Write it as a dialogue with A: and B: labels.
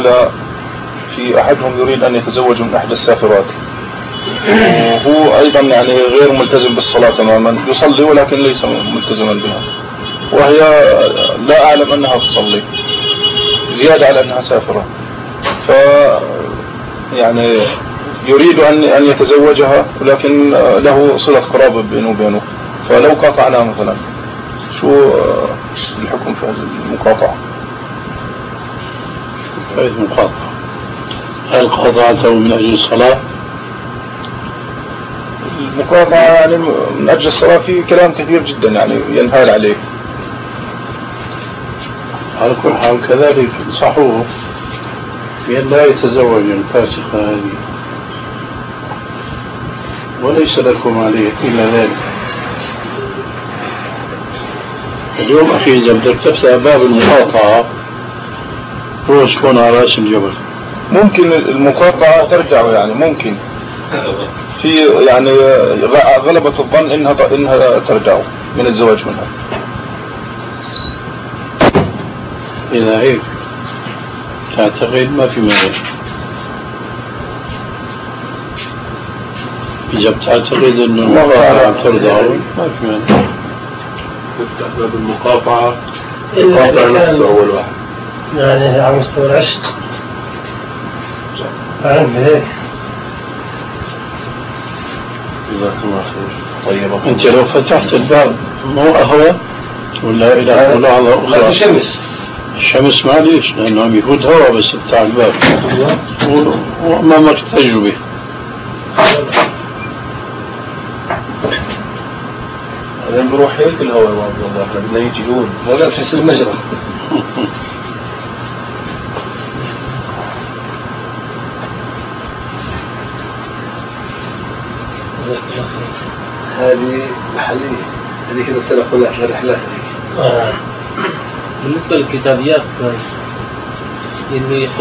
A: في أحدهم يريد أن يتزوج من أحد السافرات، وهو أيضا يعني غير ملتزم بالصلاة تماما، يصلي ولكن ليس ملتزما بها، وهي لا أعلم أنها تصلي زيادة على أنها سافرة، يعني يريد أن يتزوجها، ولكن له صلة قرابة بينه وبينه، فلو قاطعناه مثلا شو الحكم في المقاطعة؟
B: كيف مقاطعة؟ هل قاطعته من أجل الصلاة؟
A: المقاطعة يعني من أجل الصلاة في كلام كثير جدا يعني ينهال عليه.
B: على كل حال كذلك انصحوه بأن لا يتزوج الفاسقة هذه، وليس لكم عليه إلا ذلك. اليوم أخي إذا بدك تفتح باب المقاطعة هو سكون على رأس الجبل.
A: ممكن المقاطعة ترجع، يعني ممكن في يعني غلبة الظن إنها ترجع من الزواج منها.
B: إذا هيك تعتقد ما في مانع، إذا بتعتقد إنه المقاطعة ترجع ما في مانع.
C: تفتح باب المقاطعة
D: يقاطع
C: نفسه أول واحد،
D: يعني على مستوى العشق فعلا هيك.
C: جزاك الله خير. طيب
B: أنت لو فتحت الباب مو أهوى ولا إلى ملاحظة أخرى؟
D: لا شمس
B: الشمس معليش لأنه عم يفوت هواء بس بتاع الباب وأمامك تجربة.
C: بعدين بروح هيك الهواء والله احنا بدنا يجي هون
D: ولا في يصير مجرى.
C: هذه محلية، هذه كده تنقلات للرحلات هذه.
E: بالنسبة للكتابيات يعني